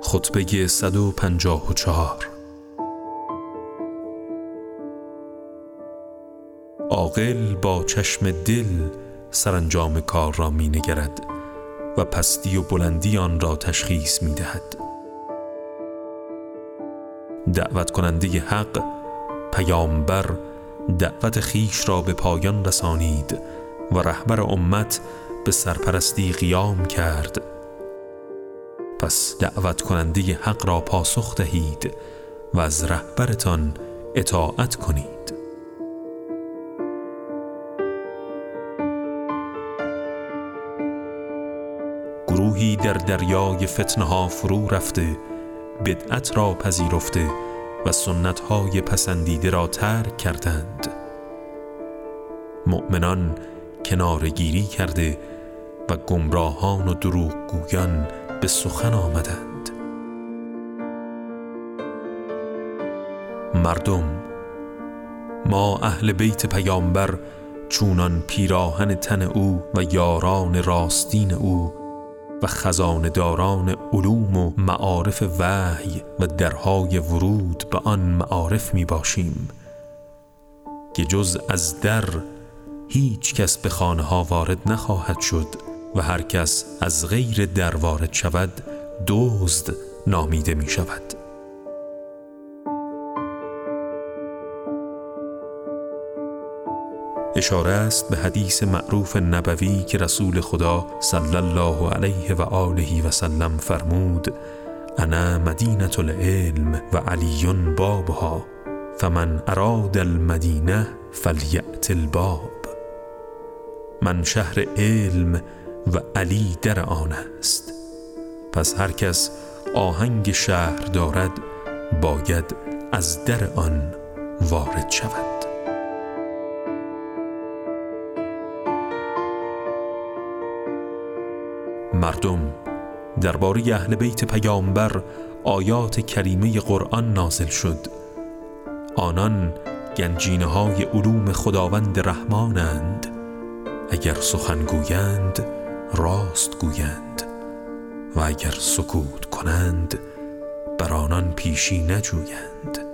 خطبه 154. عاقل با چشم دل سرانجام کار را می نگرد و پستی و بلندی آن را تشخیص می دهد. دعوت کننده حق پیامبر دعوت خیش را به پایان رسانید و رهبر امت به سرپرستی قیام کرد. پس دعوت کننده حق را پاسخ دهید و از رهبرتان اطاعت کنید. گروهی در دریای فتنه ها فرو رفته، بدعت را پذیرفته و سنت های پسندیده را ترک کردند. مؤمنان کنارگیری کرده و گمراهان و دروغگویان به سخن آمدند. مردم، ما اهل بیت پیامبر چونان پیراهن تن او و یاران راستین او و خزانه‌داران علوم و معارف وحی و درهای ورود به آن معارف می باشیم که جز از در هیچ کس به خانه ها وارد نخواهد شد و هر کس از غیر در وارد شود دزد نامیده می شود. اشاره است به حدیث معروف نبوی که رسول خدا صلی الله علیه و آله و سلم فرمود: انا مدینة العلم و علی بابها، فمن اراد المدینه فلیأت الباب. من شهر علم و علی در آن است، پس هر کس آهنگ شهر دارد باید از در آن وارد شود. مردم، درباره اهل بیت پیامبر آیات کریمه قرآن نازل شد. آنان گنجینه های علوم خداوند رحمانند، اگر سخن گویند راست گویند و اگر سکوت کنند بر آنان پیشی نجویند.